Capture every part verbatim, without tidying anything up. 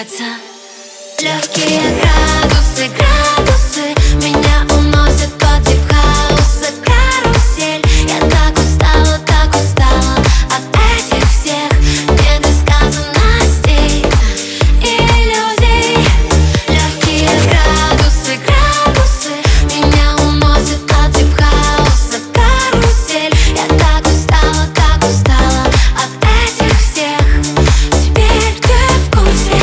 искаться. Легкие градусы, градусы меня уносят под дип-хауса карусель. Я так устала, так устала от этих всех недосказанностей и иллюзий. Легкие градусы, градусы меня уносят под дип-хауса карусель. Я так устала, так устала от этих всех. Теперь ты в курсе.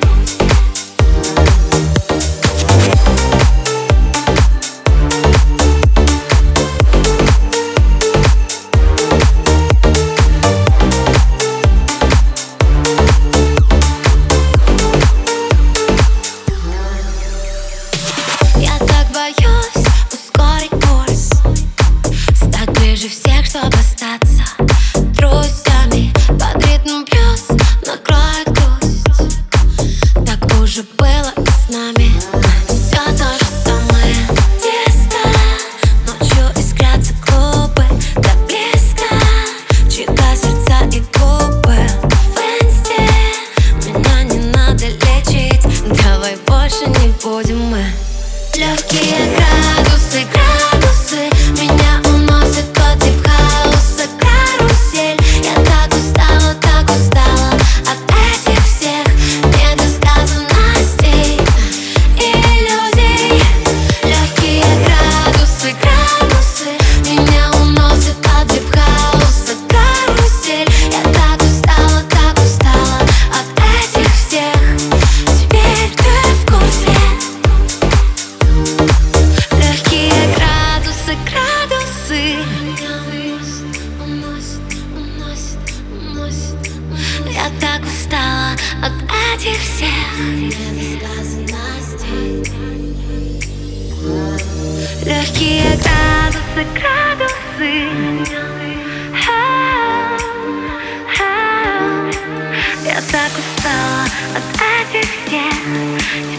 Я так боюсь ускорить пульс, стать ближе всех, чтоб остаться друзьями. Под ритм бьюсь, накроет грусть. Так уже было и с нами. Все то же самое. Диско, ночью искрятся клубы, так близко, чьи-то сердца и губы. В инсте меня не надо лечить, давай больше не будем мы. Легкие градусы, градусы меня уносят под дип-хауса карусель. Я так устала, так устала от этих всех недосказанностей и иллюзий. Легкие градусы, градусы меня уносят под дип-хауса карусель. Я так устала, так устала от этих всех. Теперь ты в курсе. Легкие градусы, градусы я так устала от этих всех недосказанностей. Легкие градусы, градусы я так устала от этих всех.